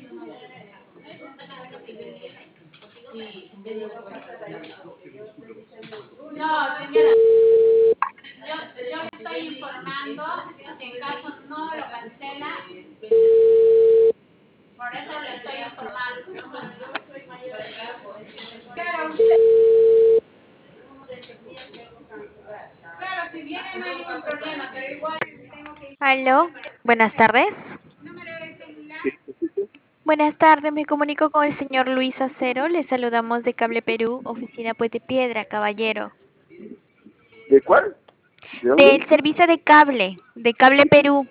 No, señora, yo le estoy informando que en caso no lo cancela, por eso le estoy informando. Claro, claro, si viene no hay ningún problema, pero igual tengo que... Aló, buenas tardes. Número de celular. Buenas tardes, me comunico con el señor Luis Acero. Le saludamos de Cable Perú, oficina Puente Piedra, caballero. ¿De cuál? ¿De Del dónde? servicio de Cable Perú.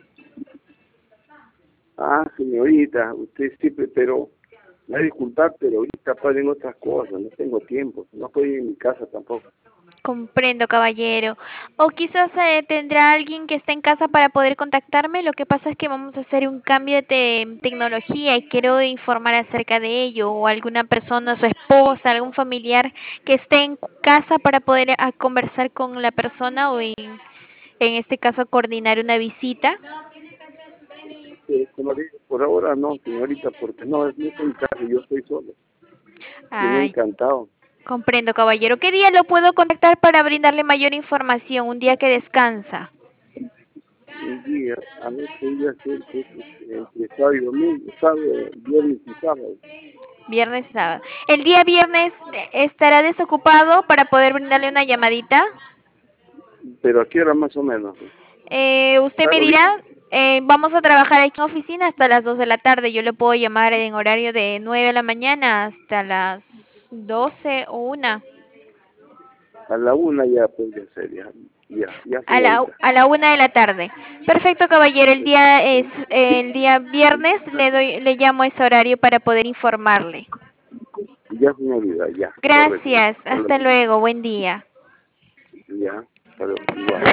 Ah, señorita, usted siempre, pero me va a disculpar, pero ahorita paren otras cosas, no tengo tiempo, no estoy en mi casa tampoco. Comprendo, caballero. O quizás tendrá alguien que esté en casa para poder contactarme. Lo que pasa es que vamos a hacer un cambio de tecnología y quiero informar acerca de ello. O alguna persona, su esposa, algún familiar que esté en casa para poder conversar con la persona o en este caso coordinar una visita. Como le digo, por ahora no, señorita, porque no estoy en casa, yo estoy solo. Y me ha Ay, encantado. comprendo, caballero. ¿Qué día lo puedo contactar para brindarle mayor información? Un día que descansa. Un día, a ver, podría ser que entre sábado y domingo, sábado, viernes y sábado. Viernes, sábado. El día viernes estará desocupado para poder brindarle una llamadita. Pero ¿a qué hora más o menos? Usted me Claro, ahorita, dirá, vamos a trabajar aquí en oficina hasta las 2 de la tarde. Yo le puedo llamar en horario de 9 de la mañana hasta las 12 o 1. a la 1 ya podría ser, ya, señorita. A la 1 de la tarde. Perfecto, caballero. El día es el día viernes. Le llamo a ese horario para poder informarle. Ya, señorita, ya, correcto. Gracias. Hasta luego. Buen día. Ya, pero igual.